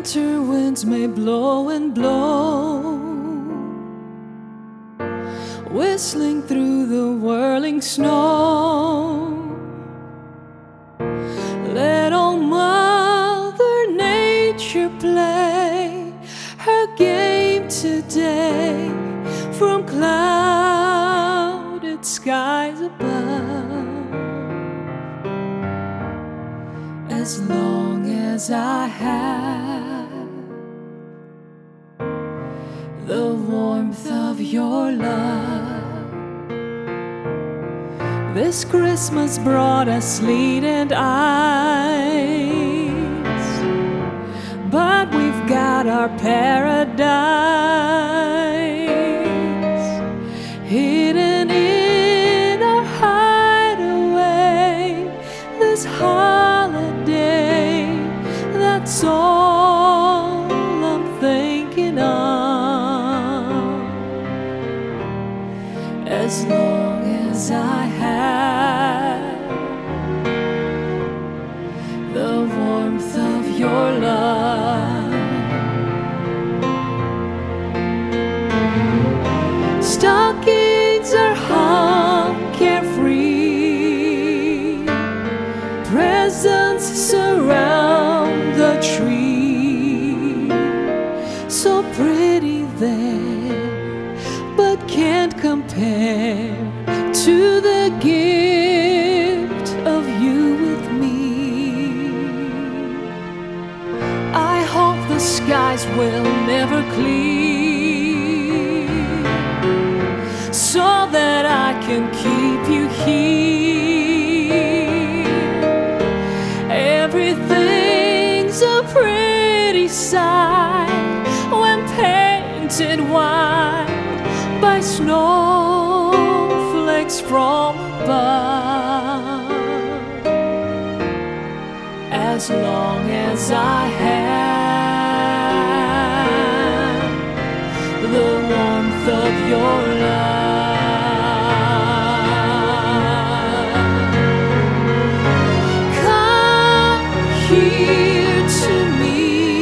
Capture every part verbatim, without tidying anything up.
winter winds may blow and blow, whistling through the whirling snow. Let old Mother Nature play her game today from clouded skies above. As long as I have the warmth of your love, this Christmas brought us sleet and ice, but we've got our paradise hidden in our hideaway. This holiday, that's all I'm thinking of. As long as I have the warmth of your love. Stockings are hung carefree, presents surround the tree, so pretty there, but can't compare to the gift of you with me. I hope the skies will never clear, so that I can keep you here. Everything's a pretty sight when painted white by snowflakes from above. As long as I have the warmth of your love. Come here to me,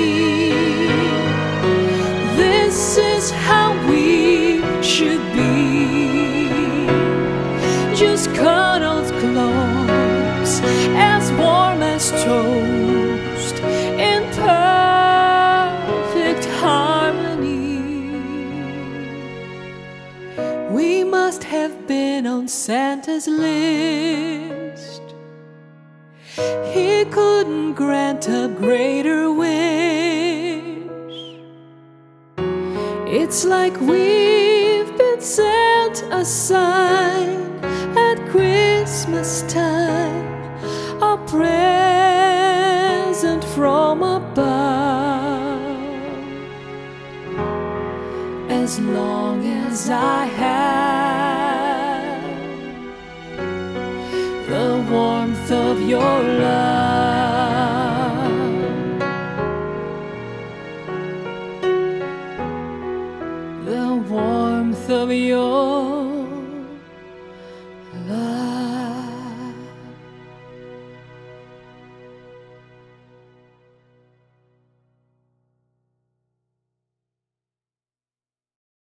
this is how we should be. Just cuddled close, as warm as toast, in perfect harmony. We must have been on Santa's list. He couldn't grant a greater wish. It's like we've been sent a sign at Christmas time, a present from above. As long as I have the warmth of your love, the warmth of your